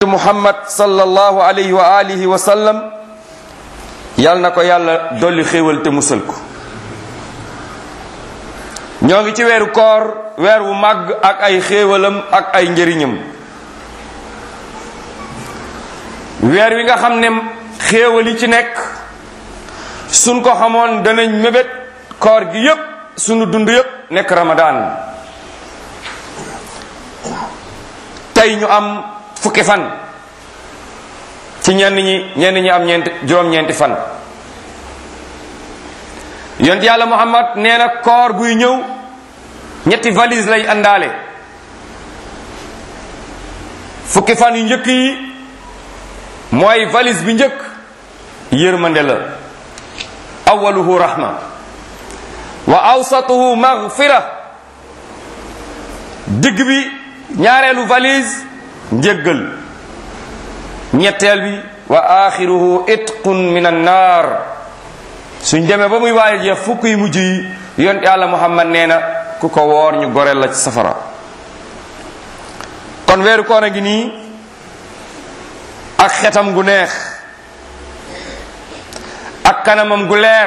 muhammad sallallahu alayhi wa alihi wa sallam yal na ko yàlla dolli xéewal te musal ko. ñoo ngi ci weeru koor, weer wu màgg ak ay xéewalam ak ay njëriñam, weer wi nga xam ne xéewal yi ci nekk suñ ko xamoon danañ mébét koor gi yépp sunu dund yépp nekk Ramadan. tey ñu am fukki fan ci ñenn ñi am juróom-ñeenti fan. yonent yàlla Muhammad nee na koor buy ñëw ñetti valise lay àndaale. fukki fan yu njëkk yi mooy valise bi njëkk yërmande la, awaluhu rahma wa awsatuhu maghfira. digg bi ñaareelu valise njëggal, ñetteel bi wa axiruhu itqun min annar. suñ demee ba muy waaye jeex fukk yi mujj yi yonent yàlla Muhammad nee na ku ko woor ñu goreel la ci safara. kon weeru koor a ngi nii ak xetam gu neex ak kanamam gu leer.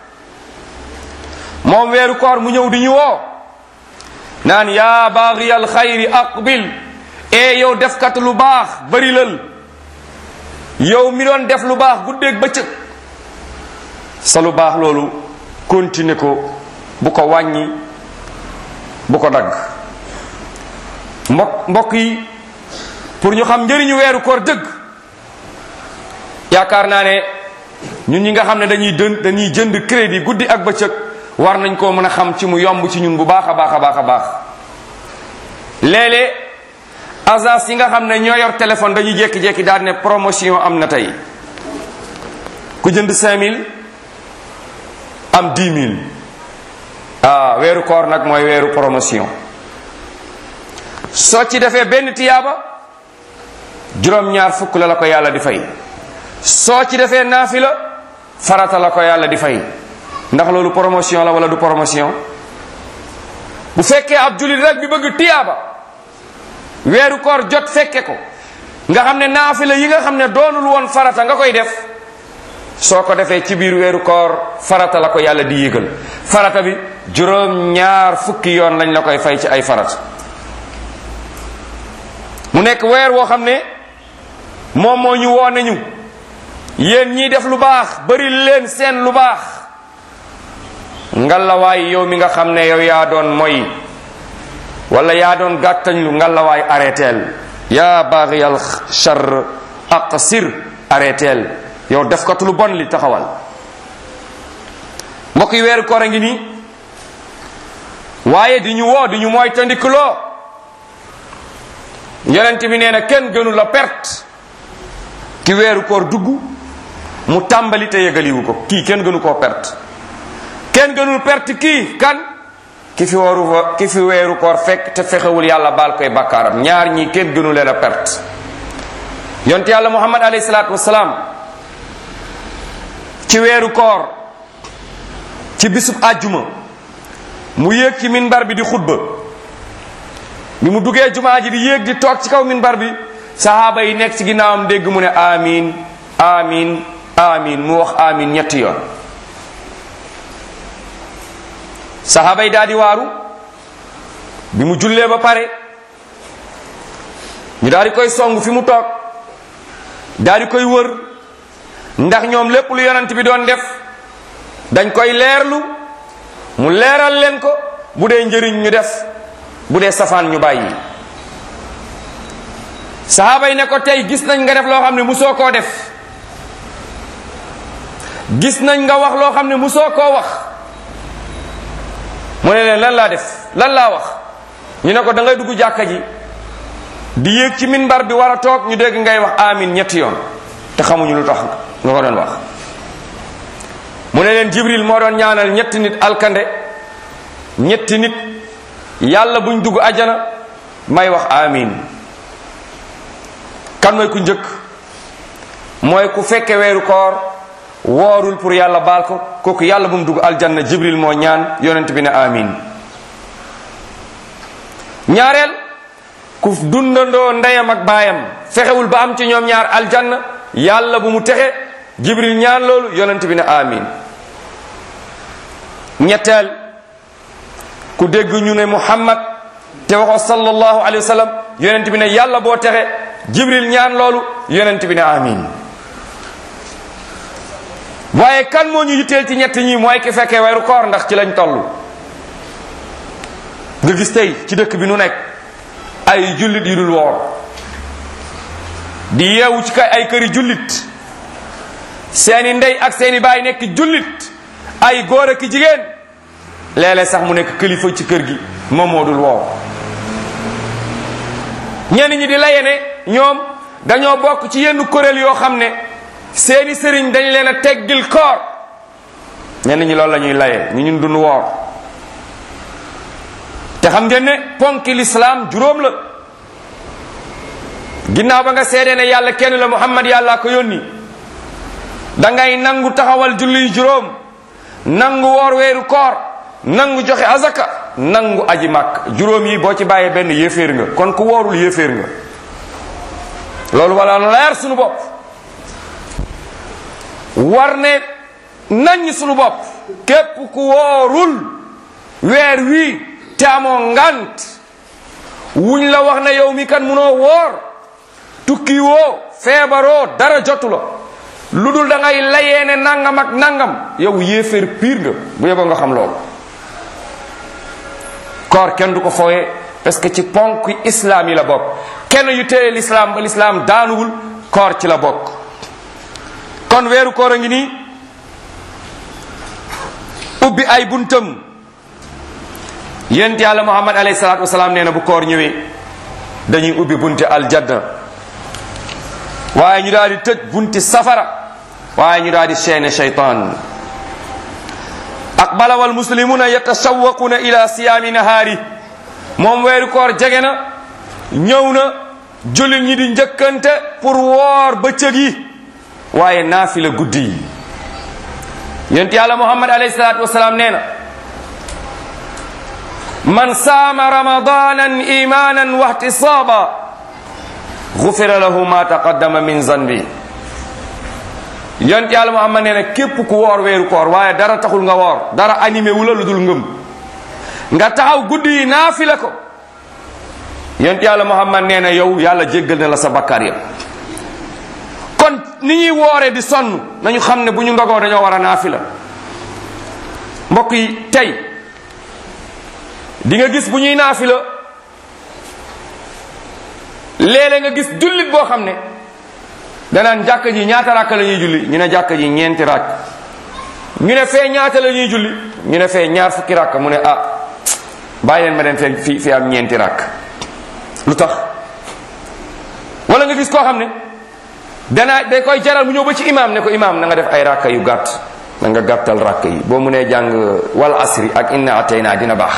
moom weeru koor mu ñëw di ñu woo naan yaa baaxiyal xayri aqbil. yow defkat lu baax bari lal, yow mi doon def lu baax guddeeg bëccëg, sa lu baax loolu continuer ko, bu ko wàññi, bu ko dagg. mbokk yi, pour ñu xam njëriñu weeru koor dëgg, yaakaar naa ne ñun ñi nga xam ne dañuy jënd crédit guddi ak bëccëg war nañ koo mën a xam ci mu yomb ci ñun bu baax a baax a baax a baax. léeg-léeg agence yi nga xam ne ñoo yor téléphone dañuy jékki-jékki daal ne promotion am na tey, ku jënd 5000 am 10 000. weeru koor nag mooy weeru promotion. soo ci defee benn tiyaaba juróom-ñaar fukk la ko yàlla di fay. soo ci defee naafila farata la ko yàlla di fay. ndax loolu promotion la wala du promotion? bu fekkee ab jullit rek bi bëgg tiyaaba, weeru koor jot fekke ko, nga xam ne naafila yi nga xam ne doonul woon farata nga koy def, soo ko defee ci biir weeru koor farata la ko yàlla di yégal. farata bi juróom-ñaar fukki yoon lañ la koy fay ci ay farata. mu nekk weer woo xam ne moom moo ñu woo nañu yéen ñiy def lu baax bari leen seen lu baax. ngalawaay yow mi nga xam ne yow yaa doon moy wala yaa doon gàttañlu, ngalawaay arrêteel. yaa baaxiyal char aqsir, arrêteel. yow def ko lu bon li taxawal. mbokk yi, weeru koor a ngi nii, waaye di ñu woo di ñu mooy tandikuloo. yonent bi nee na kenn gënu la perte ki weeru koor dugg mu tàmbali te yëgaliwu ko. kii kenn gënu koo perte. kenn gënul perte kii kan? ki fi weeru koor fekk te fexewul yàlla baal koy bakkaaram. ñaar ñii kenn gënu leen a perte. yonent yàlla Muhammad alayhi salaatu wassalaam ci weeru koor, ci bisub àjjuma, mu yéeg ci minbar bi di xutba. bi mu duggee jumaa ji di yéeg di toog ci kaw minbar bi, sahaaba yi nekk ci ginnaawam dégg mu ne amin amin amin. mu wax amin ñetti yoon. sahaaba yi daal di waaru. bi mu jullee ba pare ñu daal di koy song fi mu toog, daal di koy wër, ndax ñoom lépp lu yonent bi doon def dañ koy leerlu, mu leeral leen ko. bu dee njëriñ ñu def, bu dee safaan ñu bàyyi. sahaaba yi ne ko tey gis nañ nga def loo xam ne musoo koo def, gis nañ nga wax loo xam ne musoo koo wax. mu ne leen lan laa def, lan laa wax? ñu ne ko da ngay dugg jàkka ji di yéeg ci minbar bi war a toog, ñu dégg ngay wax amin ñetti yoon te xamuñu lu tax nga ko doon wax. mu ne leen Jibril moo doon ñaanal ñetti nit alkande, ñetti nit yàlla buñ dugg ajana, may wax amin. kan mooy ku njëkk? mooy ku fekke weeru koor woorul pour yàlla baal ko, kooku yàlla bu mu dugg aljanna. Jibril moo ñaan, yonent bi ne amin. ñaareel, ku dundandoo ndeyam ak baayam fexewul ba am ci ñoom ñaar aljanna yàlla bu mu texe jibril ñaan loolu yonent bi ne amin ñetteel ku dégg ñu ne muhammad te waxoo sallallahu alayhi wa sallam yonent bi ne yàlla boo texe jibril ñaan loolu yonent bi ne amin waaye kan moo ñu yitteel ci ñett ñi mooy ki fekkee weeru koor ndax ci lañ toll nga gis tey ci dëkk bi nu nekk ay jullit yu dul woor di yeewu ci kay ay këri jullit seeni ndey ak seeni baay nekk jullit ay góor ak jigéen léeg-léeg sax mu nekk kilifa ci kër gi moom moo dul woor ñenn ñi di laye ne ñoom dañoo bokk ci yenn kuréel yoo xam ne seeni sëriñ dañ leen a teggil koor ñenn ñi loolu la ñuy laye ñu ñun dun woor te xam ngeen ne ponki lislaam juróom la ginnaaw ba nga seedee ne yàlla kenn la muhammad yàllaa ko yónni dangay nangu taxawal julli juróom nangu woor weeru koor nangu joxe azaka nangu aji màkk juróom yi boo ci bàyyee benn yéeféer nga kon ku woorul yéeféer nga loolu wala leer sunu bopp war ne nañ sunu bopp képp ku woorul weer wii te amoo ngant wuñ la wax ne yow mi kan munoo woor tukki woo feebaroo dara jotu la lu dul da ngay layee ne nangam ak nangam yow yéeféer piir nga bu yeboo nga xam loolu koor kenn du ko fooye parce que ci ponk islam yi la bokk kenn yu téye l'islam ba l'islam daanuwul koor ci la bokk kon weeru koor a ngi nii ubbi ay buntam yonent yàlla muhammad alayhi salaatu wasalaam nee na bu koor ñëwee dañuy ubbi bunti aljanna waaye ñu daal di tëj bunti safara waaye ñu daal di seene shaytaan aqbala wal muslimuna yatashawwaquna ila siyaami nahaari moom weeru koor jege na ñëw na jullit ñi di njëkkante pour woor bëccëg yi waaye naafila guddi yi yonent yàlla muhammad alayhi salaatu wasalaam nee na man saama ramadanan imanan wa ihtisaba gufira lahu ma taqaddama min zanbi yonent yàlla muhammad nee na képp ku woor weeru koor waaye dara taxul nga woor dara animé wu la lu dul ngëm nga taxaw guddi yi naafila ko yonent yàlla muhammad nee na yow yàlla jéggal na la sa bakkaar ya kon ni ñuy wooree di sonn nañu xam ne bu ñu ndogoo dañoo war a naafila mbokk yi tey di nga gis bu ñuy naafila léeg-léeg nga gis jullit boo xam ne danaan jàkka ji ñaata rakk la ñuy julli ñu ne jàkka ji ñeenti rakk ñu ne fee ñaata la ñuy julli ñu ne fee ñaar fukki rakk mu ne ah bàyyi leen ma dem fee fi am ñeenti rakk lu tax wala nga gis koo xam ne day koy jaral mu ñëw ba ci imam ne ko imam na nga def ay rakka yu gàtt na nga gàttal rakk yi boo mu nee jàng wal asri ak inna atayna dina baax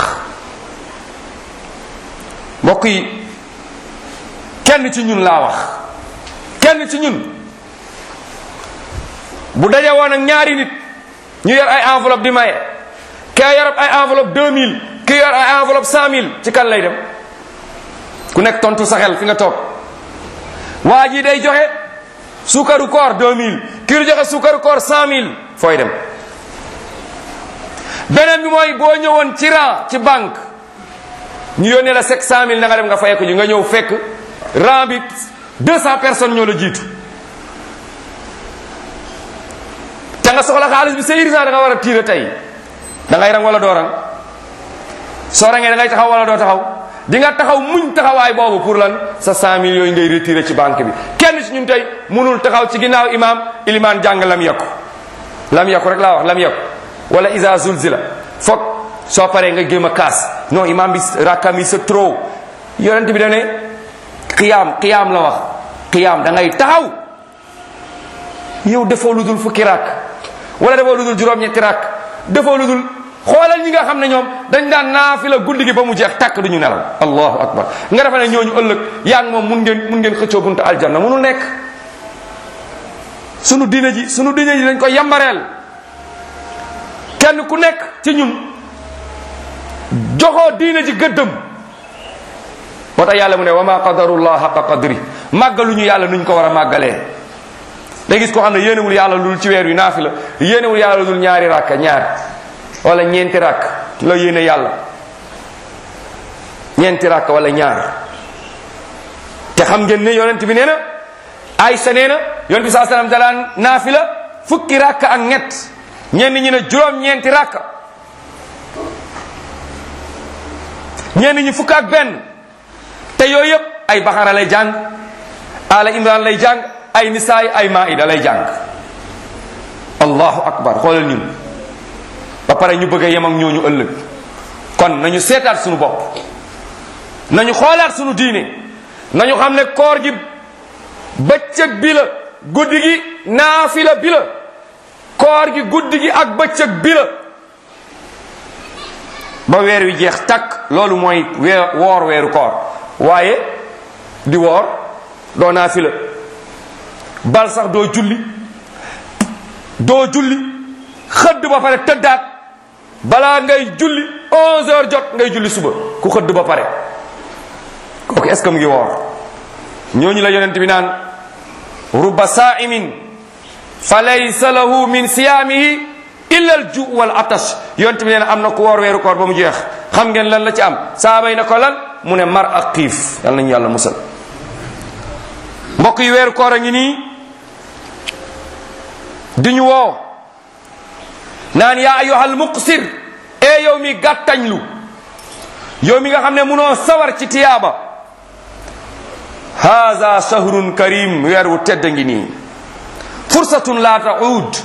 mbokk yi kenn ci ñun laa wax kenn ci ñun bu daje woon ak ñaari nit ñu yor ay enveloppe di maye kee yor ay enveloppe 2000 kii yor ay enveloppe 100000 ci kan lay dem ku nekk tontu sa xel fi nga toog waa ji day joxe suukaru koor 2000 kii joxe suukaru koor 100000 fooy dem beneen bi mooy boo ñëwoon ci rang ci banque ñu yónnee la 100000 na nga dem nga fay ko ji nga ñëw fekk rang bi 200 personnes ñoo la jiitu te nga soxla xaalis bi c'est urgent da nga war a tiire tey da ngay rang wala doo rang soo rangee da ngay taxaw wala doo taxaw di nga taxaw muñ taxawaay boobu pour lan sa 100000 yooyu ngay retiré ci banque bi kenn ci ñun tey mënul taxaw ci ginnaaw imam ilimaan jàng lam yakku rek laa wax lam yakku wala isa zulzila foog soo paree nga géem a kaas non imam bi rakkam yi c'est trop yonent bi da ne qiyaam la wax qiyaam da ngay taxaw yow defoo lu dul fukki rakk wala defoo lu dul juróom-ñetti rakk defoo lu dul xoolal ñi nga xam ne ñoom dañ daan naafila guddi gi ba mu jeex tàkk duñu nelaw allahu akbar nga defe ne ñooñu ëllëg yaa ngi moom mun ngeen xëccoo buntu aljanna munul nekk sunu diine ji dañ ko yambareel kenn ku nekk ci ñun joxoo diine ji gëddëm moo tax yàlla mu ne wa ma qadarullah haqa qadri màggaluñu yàlla nuñ ko war a màggalee. da gis koo xam ne yéenewul yàlla lul ci weer wi naafila yéenewul yàlla lul ñaari rakka ñaar wala ñeenti rakk la yéene yàlla ñeenti rakk wala ñaar. te xam ngeen ne yonent bi nee na Aysa nee na yonent bi saa salaam dalaan naafila fukki rakk ak ñett ñenn ñi ne juróom-ñeenti rakk ñenn ñi fukk ak benn te yooyu yëpp ay Baqara lay jàng Ala Imran lay jàng ay Nisaa ay Maida lay jàng. allahu akbar xoolal ñun ba pare ñu bëgg a yem ak ñooñu ëllëg. kon nañu seetaat suñu bopp nañu xoolaat suñu diine nañu xam ne koor gi bëccëg bi la guddi gi naafila bi la koor gi guddi gi ak bëccëg bi la ba weer wi jeex takk loolu mooy woor weeru koor. waaye di woor doo naafila bal sax doo julli xëdd ba pare tëddaat balaa ngay julli 11h jot ngay julli suba ku xëdd ba pare kooku est-ce que mu ngi woor. ñooñu la yonent bi naan rubba saa'imin fa laysa lahu min siyaamihi illa al ju' wal atash. yonent bi nee na am na ku woor weeru koor ba mu jeex xam ngeen lan la ci am saaba yi na ko lan mu ne mar ak xiif yal nañu yàlla musal. mbokk yi weeru koor a ngi nii di ñu woo naan yaa ayyuhal muqsir e yow mi gàttañlu yow mi nga xam ne munoo sawar ci tiyaaba haza shahrun karim weer wu tedd ngi nii fursatun la ta'ud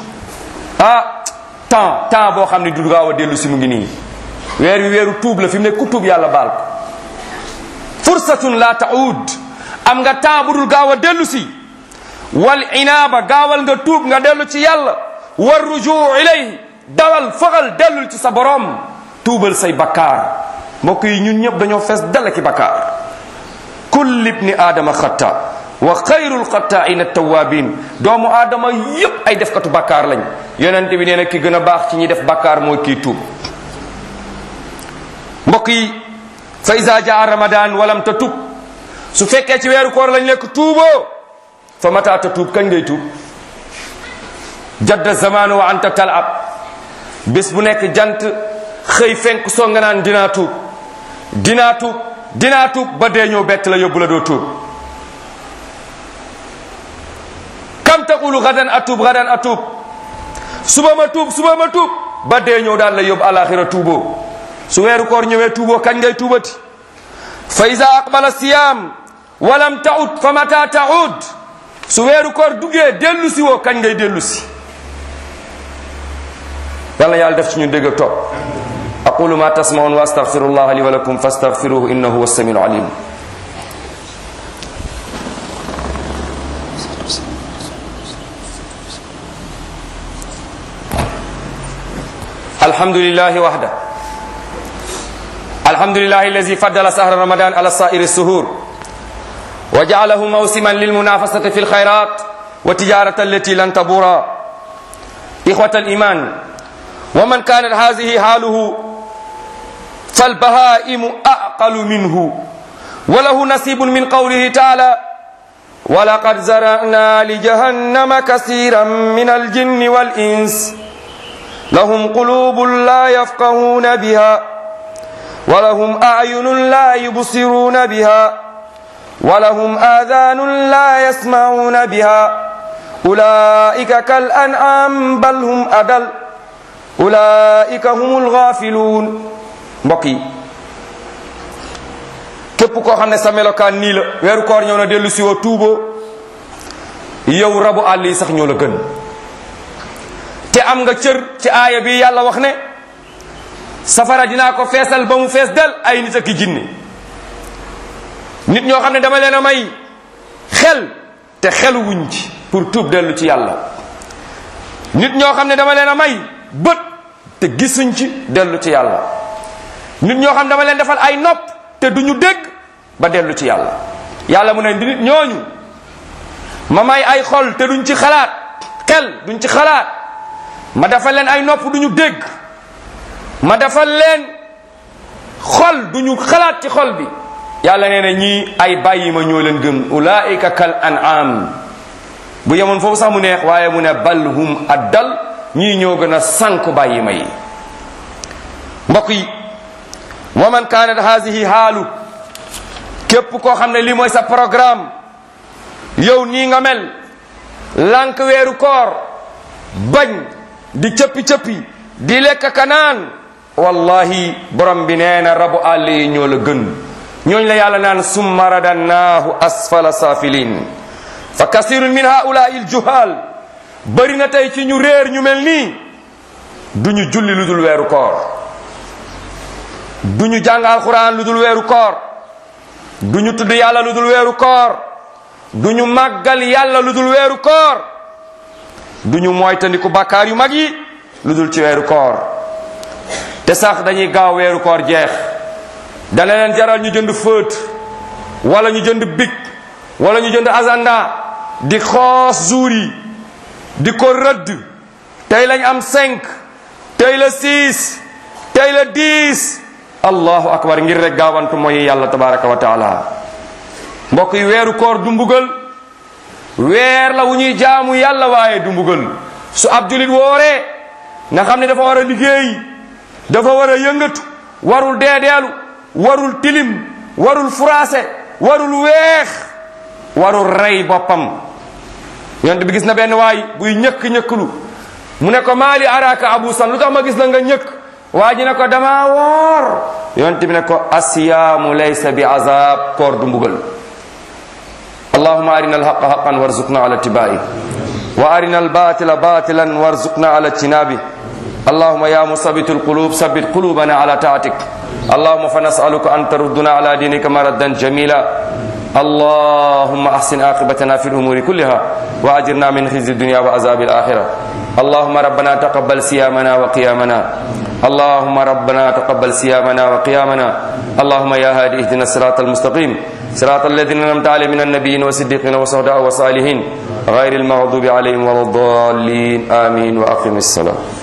temps boo xam ne du gaaw a dellu si mu ngi nii weer wi weeru tuub la fi mu ne ku tuub yàlla baal ko fursatun la ta'ud am nga temps bu dul gaaw a dellu si wal inaaba gaawal nga tuub nga dellu ci yàlla war rujuu ilayhi dawal faxal dellul ci sa borom tuubal say bakkaar. mbokk yi ñun ñëpp dañoo fees dala ki bakkaar kullu ibni aadama xatta wa xayrul xatta'ina tawabin doomu aadama yëpp ay defkatu bakkaar lañ yonent bi nee na ki gën a baax ci ñi def bakkaar mooy kii tuub. mbokk yi fa iza jaa ramadan walam ta tuub su fekkee ci weeru koor lañ nekk tuuboo fa mata ta tuub kañ ngay tuub jadda zamanu wa anta talab bés bu nekk jant xëy fenk soo nga naan dinaa tuub ba dee ñëw bett la yóbbu la doo tuub. kam taqulu gadan atub suba ma tuub ba dee ñëw daan la yóbbu alaxira tuuboo. su weeru koor ñëwee tuuboo kañ ngay tuubati fa iza aqbala siyam walam ta'ud fa mata ta'ud su weeru koor duggee dellu si woo kañ ngay dellu si. yàlla yàlla def ci ñu dégg ak topp. aqulu ma tasma'un wa astaghfirullah li wa lakum fastaghfiruhu innahu huwas samiul alim. alhamdulillahi wahda alhamdulillahi allazi faddala sahra ramadan ala sa'iri suhur wa ja'alahu mawsiman lil munafasati fil khairat wa tijarati allati lan tabura. ikhwata al iman wa man kanat hadhihi haluhu fal bahaimu aqalu minhu wa lahu nasibun min qawlihi ta'ala wa laqad zara'na li jahannama kaseeran min al jinni wal ins lahum qulubun la yafqahuna biha wa lahum a'yunun la yubsiruna biha wa lahum adhanun la yasma'una biha ulaika kal an'am bal hum adal ulaika humul ghafilun. mbokk yi képp koo xam ne sa melokaan nii la weeru koor ñëw na dellu si woo tuuboo yow rabu àll yi sax ñoo la gën te am nga cër ci aaya bi yàlla wax ne safara dinaa ko feesal ba mu fees del ay nit ak i jinne nit ñoo xam ne dama leen a may xel te xelu wuñ ci pour tuub dellu ci yàlla nit ñoo xam ne dama leen a may bët te gisuñ ci dellu ci yàlla nit ñoo xam ne dama leen defal ay nopp te duñu dégg ba dellu ci yàlla yàlla mu ne nit ñooñu ma may ay xol te duñ ci xalaat xel duñ ci xalaat ma defal leen ay nopp duñu dégg ma defal leen xol duñu xalaat ci xol bi yàlla nee na ñii ay bàyyi ma ñoo leen gën ulaika kal an'am bu yemoon foofu sax mu neex waaye mu ne bal hum addal ñii ñoo gën a sànku bàyyi ma yi mbokk yi wa man kaanat haadihi haalu képp koo xam ne lii mooy sa programme yow nii nga mel lànk weeru koor bañ di cëppi-cëppi di lekk kanaan wallahi borom bi nee na rabu àll yi ñoo la gën ñooñ la yàlla naan summa radannaahu asfala saafilin fa kasirun min haulaai aljuhal bëri na tey ci ñu réer ñu mel nii duñu julli lu dul weeru koor duñu jàng alquran lu dul weeru koor duñu tudd yàlla lu dul weeru koor duñu màggal yàlla lu dul weeru koor duñu moytandiku bàkkaar yu mag yi lu dul ci weeru koor te sax dañuy gaaw weeru koor jeex dana leen jaral ñu jënd fëët wala ñu jënd bic wala ñu jënd agenda di xoos jour yi di ko rëdd tey lañ am 5 tey la 6 tey la 10 allahu akbar ngir rek gaawantu mooy yàlla tabaraka wa taala mbokk yi weeru koor du mbugal weer la wu ñuy jaamu yàlla waaye du mbugal su ab julit wooree nga xam ne dafa war a liggéey dafa war a yëngatu warul deedeelu warul tilim warul furaase warul weex warul rey boppam yonent bi gis na benn waay buy ñëkk-ñëkklu mu ne ko maali araka abusan lu tax ma gis la nga ñëkk waa ji ne ko dama woor yonent bi ne ko asiyaamu laysa bi azab koor du mbugal allahumma arina alhaqa haqan warzuqna ala tibai wa arina albatila batilan warzuqna ala tinabi اللهم يا مثبت القلوب ثبت قلوبنا على طاعتك اللهم فنسألك أن تردنا على دينك مردا جميلا اللهم أحسن عاقبتنا في الأمور كلها وأجرنا من خزي الدنيا وعذاب الآخرة اللهم ربنا تقبل صيامنا وقيامنا اللهم ربنا تقبل صيامنا وقيامنا اللهم يا هادي اهدنا الصراط المستقيم صراط الذين أنعمت عليهم من النبيين والصديقين والشهداء والصالحين غير المغضوب عليهم ولا الضالين آمين وأقم الصلاة